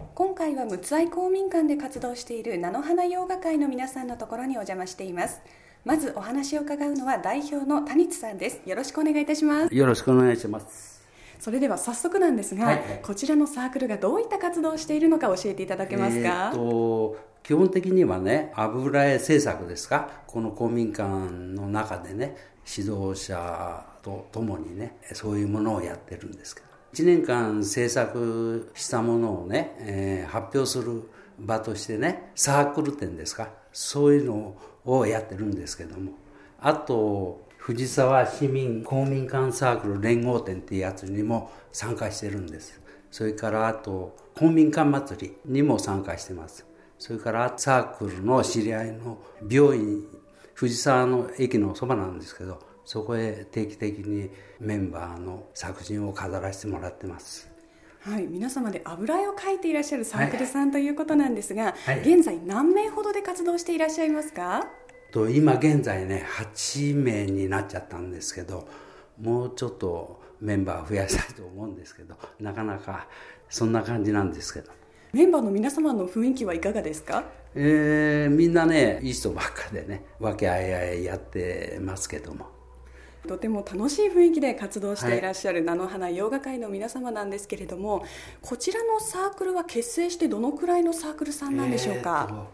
今回は陸奥愛公民館で活動している菜の花洋画会の皆さんのところにお邪魔しています。まずお話を伺うのは代表の谷津さんです。よろしくお願いいたします。 よろしくお願いします。 それでは早速なんですが、こちらのサークルがどういった活動をしているのか教えていただけますか？ 基本的にはね、油絵制作ですか、この公民館の中でね、指導者と共にね、そういうものをやってるんですけど、1年間制作したものをね、発表する場としてね、サークル展ですか、そういうのをやってるんですけども、あと藤沢市民公民館サークル連合展っていうやつにも参加してるんです。それからあと公民館祭りにも参加してます。それからサークルの知り合いの病院、藤沢の駅のそばなんですけど、そこへ定期的にメンバーの作品を飾らせてもらってます。 はい、皆様で油絵を描いていらっしゃるサークルさんということなんですが、現在何名ほどで活動していらっしゃいますか？ 今現在ね、8名になっちゃったんですけど、もうちょっとメンバー増やしたいと思うんですけど、なかなかそんな感じなんですけど。 メンバーの皆様の雰囲気はいかがですか？ みんなね、いい人ばっかでね、和気あいあいやってますけども、 とても楽しい雰囲気で活動していらっしゃる菜の花洋画会の皆様なんですけれども、こちらのサークルは結成してどのくらいのサークルさんなんでしょうか？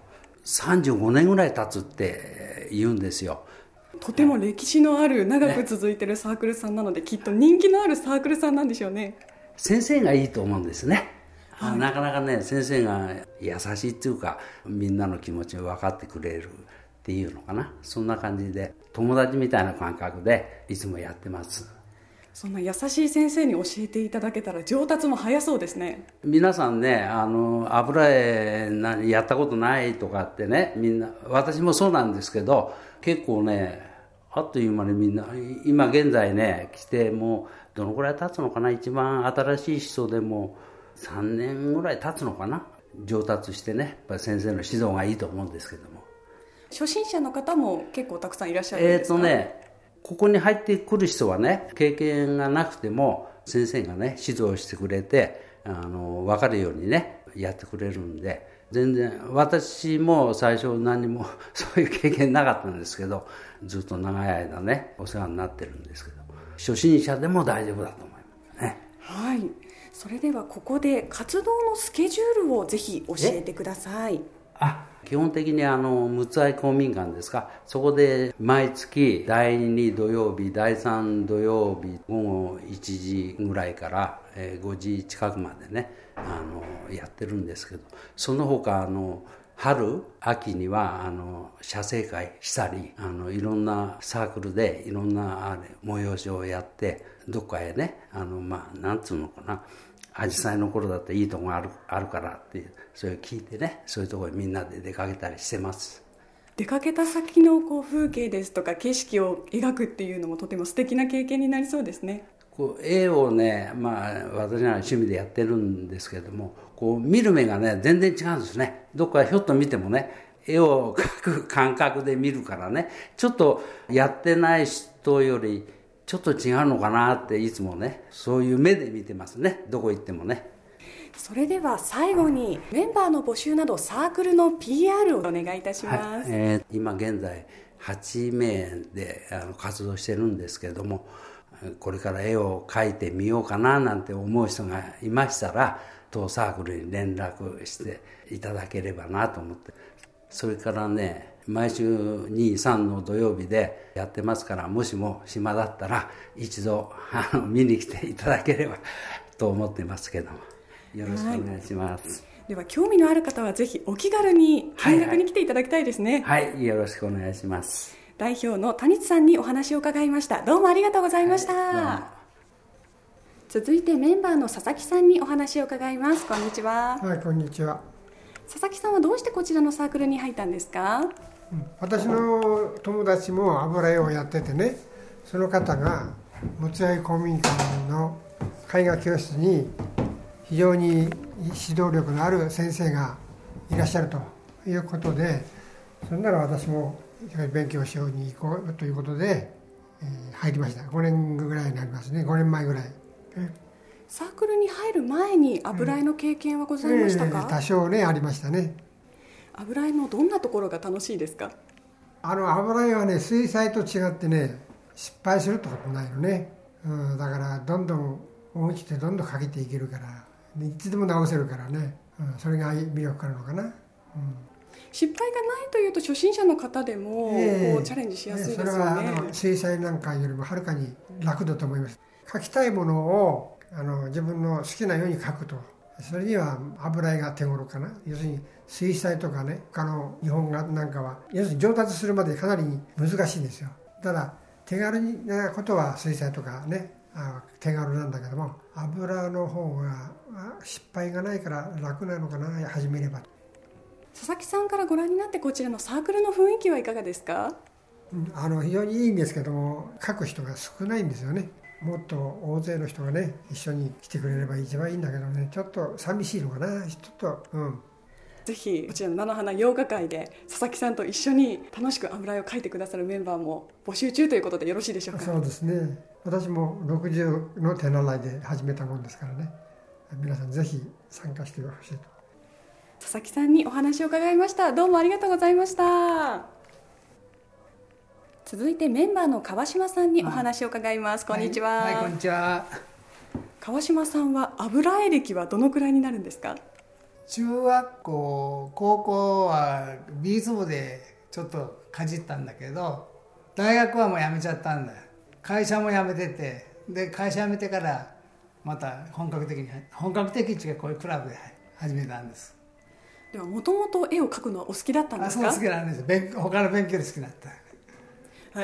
35年ぐらい経つって言うんですよ。 とても歴史のある長く続いているサークルさんなので、きっと人気のあるサークルさんなんでしょうね。 先生がいいと思うんですね。なかなかね、先生が優しいっていうか、みんなの気持ちを分かってくれるっていうのかな、そんな感じで友達みたいな感覚でいつもやってます。 そんな優しい先生に教えていただけたら上達も早そうですね。 皆さんね、油絵やったことないとかってね、みんな、私もそうなんですけど、結構ね、あっという間にみんな、今現在ね、来てもうどのくらい経つのかな、一番新しい人でも3年ぐらい経つのかな、上達してね、やっぱり先生の指導がいいと思うんですけども。 初心者の方も結構たくさんいらっしゃるんですか？ ここに入ってくる人はね、経験がなくても先生がね、指導してくれて、分かるようにね、やってくれるんで、全然、私も最初何もそういう経験なかったんですけど、ずっと長い間ね、お世話になってるんですけど、初心者でも大丈夫だと思いますね。 はい。それではここで活動のスケジュールをぜひ教えてください。 基本的に陸奥愛公民館ですか、そこで毎月第2土曜日、第3土曜日午後1時ぐらいから5時近くまでね、やってるんですけど、その他春秋には写生会したり、いろんなサークルでいろんな催しをやって、どっかへね、なんつうのかな、アジサイの頃だっていいとこがあるからって、それを聞いてね、そういうところにみんなで出かけたりしてます。 出かけた先の風景ですとか景色を描くっていうのもとても素敵な経験になりそうですね。 絵をね、私は趣味でやってるんですけれども、見る目がね、全然違うんですね。どっかひょっと見てもね、絵を描く感覚で見るからね、ちょっとやってない人よりちょっと違うのかなっていつもね、そういう目で見てますね、どこ行ってもね。 それでは最後にメンバーの募集などサークルの PR をお願いいたします。 今現在8名で活動してるんですけれども、これから絵を描いてみようかななんて思う人がいましたら、当サークルに連絡していただければなと思って、それからね、毎週2、3の土曜日でやってますから、もしも暇だったら一度見に来ていただければと思ってますけども、よろしくお願いします。 では興味のある方はぜひお気軽に見学に来ていただきたいですね。 はい、よろしくお願いします。 代表の谷津さんにお話を伺いました。どうもありがとうございました。続いてメンバーの佐々木さんにお話を伺います。こんにちは。 はい、こんにちは。 佐々木さんはどうしてこちらのサークルに入ったんですか？ 私の友達も油絵をやっててね、その方が陸奥愛公民館の絵画教室に非常に指導力のある先生がいらっしゃるということで、それなら私も勉強しように行こうということで、入りました。5年ぐらいになりますね。5年前ぐらい。 サークルに入る前に油絵の経験はございましたか？ 多少ね、ありましたね。 油絵のどんなところが楽しいですか？ 油絵はね、水彩と違ってね、失敗するってことないのね。だからどんどん思い切ってどんどん描けていけるから、いつでも直せるからね、それが魅力なのかな。 失敗がないというと初心者の方でもこうチャレンジしやすいですよね。 それは水彩なんかよりもはるかに楽だと思います。描きたいものを自分の好きなように描くと、それには油絵が手頃かな。要するに水彩とかね、他の日本画なんかは要するに上達するまでかなり難しいんですよ。ただ手軽なことは水彩とかね、手軽なんだけども、油の方が失敗がないから楽なのかな、始めれば。 佐々木さんからご覧になってこちらのサークルの雰囲気はいかがですか？ 非常にいいんですけども、書く人が少ないんですよね。もっと大勢の人がね一緒に来てくれれば一番いいんだけどね、ちょっと寂しいのかな、ちょっと。 ぜひこちらの菜の花洋画会で佐々木さんと一緒に楽しく油絵を描いてくださるメンバーも募集中ということでよろしいでしょうか？ そうですね。私も60の手習いで始めたもんですからね、皆さんぜひ参加してほしいと。 佐々木さんにお話を伺いました。どうもありがとうございました。続いてメンバーの川島さんにお話を伺います。こんにちは。 はい、こんにちは。 川島さんは油絵歴はどのくらいになるんですか？ 中学校、高校は美術部でちょっとかじったんだけど、大学はもう辞めちゃったんだ。会社も辞めてて、で会社辞めてからまた本格的っていうかこういうクラブで始めたんです。 ではもともと絵を描くのはお好きだったんですか？ そう好きなんです。他の勉強で好きだった。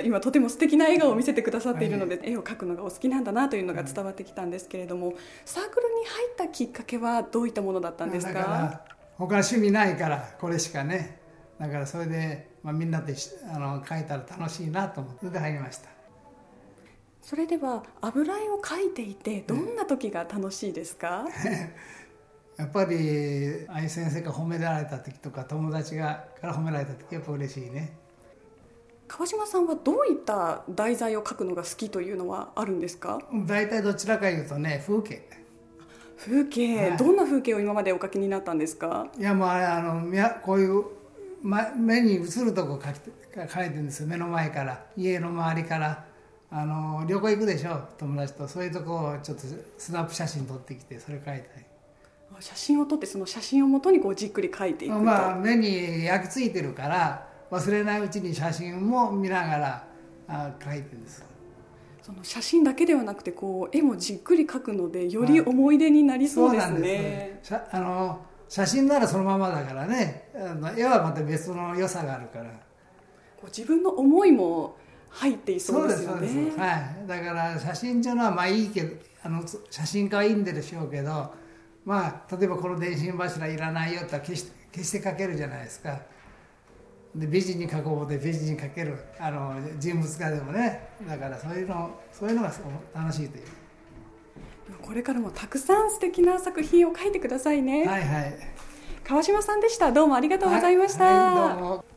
今とても素敵な笑顔を見せてくださっているので、絵を描くのがお好きなんだなというのが伝わってきたんですけれども、サークルに入ったきっかけはどういったものだったんですか？ だから他趣味ないからこれしかね、だからそれで、みんなで描いたら楽しいなと思ってで入りました。 それでは油絵を描いていてどんな時が楽しいですか？ やっぱり愛先生が褒められた時とか友達から褒められた時やっぱ嬉しいね。 川島さんはどういった題材を描くのが好きというのはあるんですか？ 大体どちらかいうとね、風景、 どんな風景を今までお描きになったんですか？ いやもうこういう、目に映るとこ描いてるんですよ。目の前から、家の周りから旅行行くでしょ、友達と。そういうとこをちょっとスナップ写真撮ってきてそれ描いたり。 写真を撮ってその写真をもとにこうじっくり描いていくと。 目に焼き付いてるから忘れないうちに写真も見ながら描いてるんです。 その写真だけではなくてこう絵もじっくり描くのでより思い出になりそうですね。 写真ならそのままだからね、絵はまた別の良さがあるから、 こう自分の思いも入っていそうですよね。 そうです、はい、だから写真っていうのはいいけど写真家はいいんでしょうけど、例えばこの電信柱いらないよって消して描けるじゃないですか。で美人に描こうで美人に描ける人物画でもね、だからそういうのが楽しいという。 これからもたくさん素敵な作品を描いてくださいね。 はいはい。 川島さんでした。どうもありがとうございました。 どうも。